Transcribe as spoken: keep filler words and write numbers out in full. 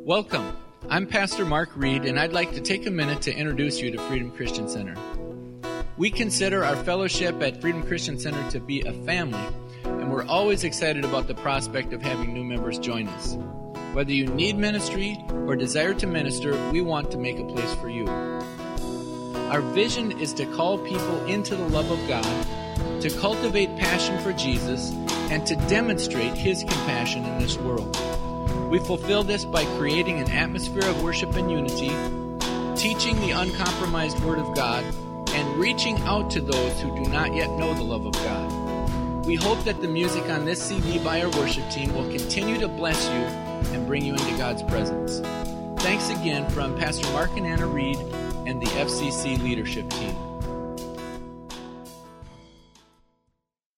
Welcome. I'm Pastor Mark Reed, and I'd like to take a minute to introduce you to Freedom Christian Center. We consider our fellowship at Freedom Christian Center to be a family, and we're always excited about the prospect of having new members join us. Whether you need ministry or desire to minister, we want to make a place for you. Our vision is to call people into the love of God, to cultivate passion for Jesus, and to demonstrate His compassion in this world. We fulfill this by creating an atmosphere of worship and unity, teaching the uncompromised Word of God, and reaching out to those who do not yet know the love of God. We hope that the music on this C D by our worship team will continue to bless you and bring you into God's presence. Thanks again from Pastor Mark and Anna Reed and the F C C leadership team.